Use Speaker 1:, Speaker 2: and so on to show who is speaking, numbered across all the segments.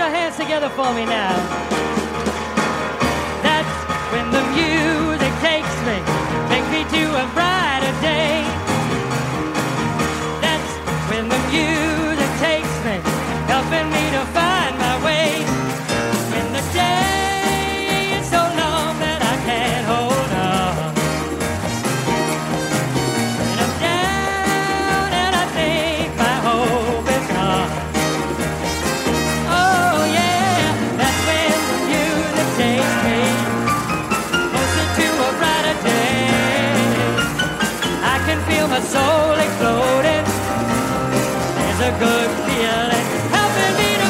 Speaker 1: your hands together for me now. That's when the music takes me to a brighter day. That's when the music takes me, helping me to find my way. When the day is so long that I can't hold on, and I'm down and I think my hope is gone. Oh yeah, that's when the music takes me closer to a brighter day. I can feel my soul exploding. There's a good feeling helping me to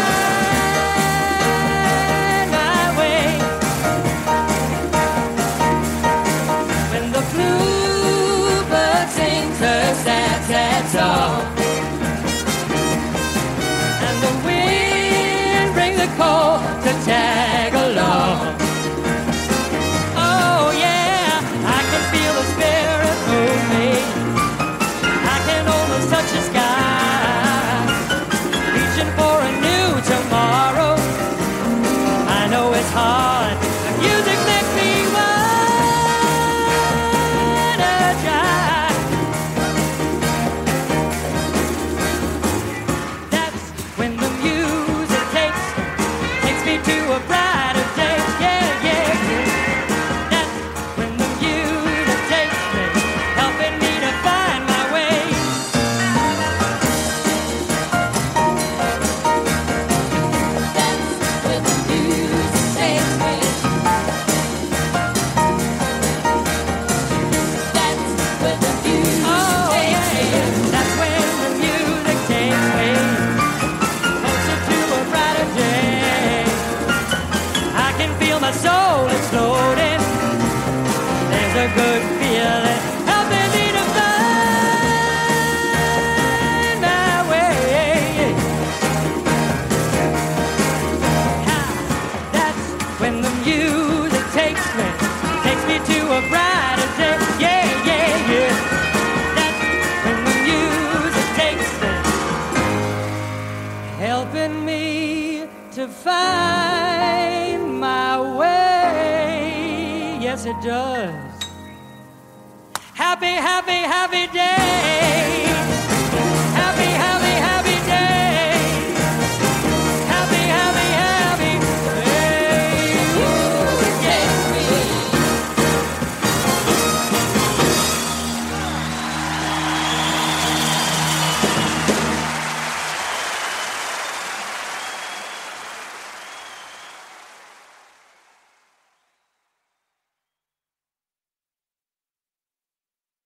Speaker 1: find my way. When the bluebird sings her sad, sad song, and the wind brings a call to tag along. Oh yeah, I can feel the spirit move me. I can almost touch the sky, reaching for a new tomorrow. I know it's hard, the music makes me wanna try. That's when the music takes me to a brighter day. Yeah, yeah, yeah. That's when the music takes me, helping me to find my way.
Speaker 2: When the music takes me, that's when the music
Speaker 1: Oh
Speaker 2: takes
Speaker 1: yeah,
Speaker 2: me.
Speaker 1: yeah. That's when the music takes me closer to a brighter day. I can feel my soul exploding. There's a good feeling helping me to find my way. Ha, that's when the music takes me to a brighter day. Yeah, yeah, yeah. That's when the music takes me, helping me to find my way. Yes, it does. Happy, happy, happy day.